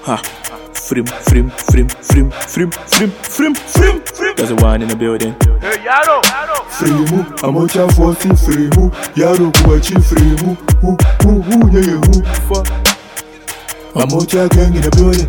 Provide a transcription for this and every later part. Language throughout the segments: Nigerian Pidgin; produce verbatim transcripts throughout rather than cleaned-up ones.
Ha. Frim, frim, frim, frim, frim, frim, frim, frim, frim. There's a one in the building. Hey, Yaro! Frimu, amocha forty frimu, Yaro kuachi frimu, who, who, who, yeah, yeah, who, fuck. Amocha gang in the building.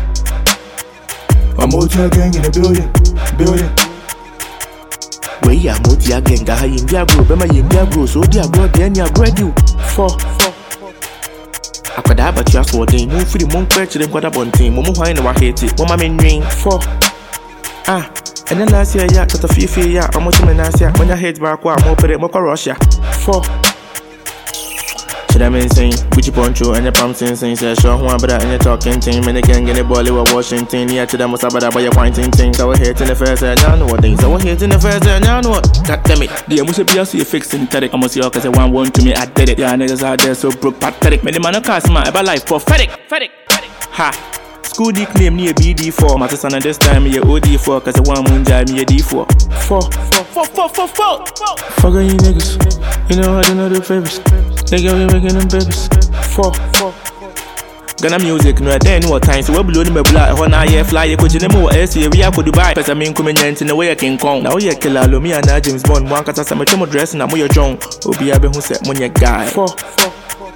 Amocha gang in the building, building. Where ya Motia gang, I in their group, Emma in their group, so dear bro, then ya bread you. Four, four. I could have a chance for them, move for the monk patch, them got a bunting, Momo Hine, I hate it, Mama main ring. Four. Ah. And then last year, yeah, got a few fear, yeah, I'm watching last year. When your head back, I'm open it, Moko Russia. Four. Should I mean saying, Gucci Poncho and your pump saying, say, show one, but and you're talking team, and again, get a ball over Washington, yeah, to them was about by your pointing things. I was here in the first, and I know what things. I was here in the first, and I know what. God damn it. The must be also fixing the I must see, because I want one to me, I did it. Yeah, niggas out there so broke, pathetic. Made the man a cast, man, about life, prophetic. Prophetic. Ha. School nickname me a B D four. My son this time me a O D four. Cause I want moon jai me a D four. Four, four, four, four, four, four. Fuck on you niggas. You know I don't know the favors. Nigga we making them babies. Four, four. Ghana music no there no time. So we blow them a black. How now yeah fly. You could you know what else? We are for Dubai. Cause I mean coming in the way I can come. Now you kill all me and now James Bond. One cause I'm a chemo dress and I'm your John. Obi abe who said money guy. Four, four.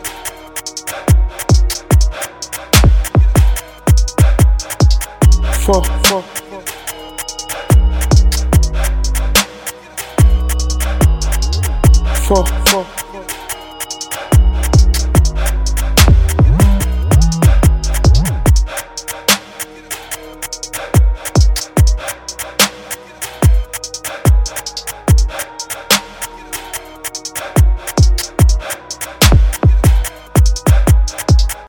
Four, four. Four.